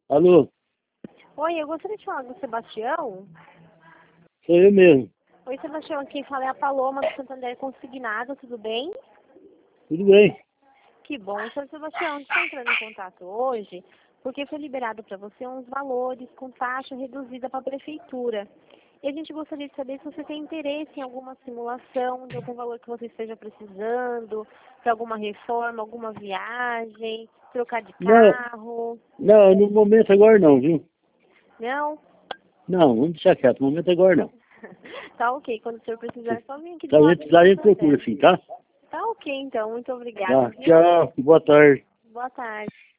Alô, Oi, eu gostaria de falar com o Sebastião. sou eu mesmo. Oi, Sebastião, quem fala é a Paloma do Santander Consignado, tudo bem? Tudo bem? Que bom. Senhor Sebastião, estou entrando em contato hoje porque foi liberado para você uns valores com taxa reduzida para a prefeitura. E a gente gostaria de saber se você tem interesse em alguma simulação de algum valor que você esteja precisando, para alguma reforma, alguma viagem, trocar de Não, carro. não, no momento agora não, viu? Não? Não, vamos deixar quieto, no momento agora não. Tá ok. Quando o senhor precisar, é só vir aqui Tá, do lado do a gente procura Santander. sim, tá? Tá ok, então. Muito obrigada, Tá, viu? tchau, boa tarde. Boa tarde.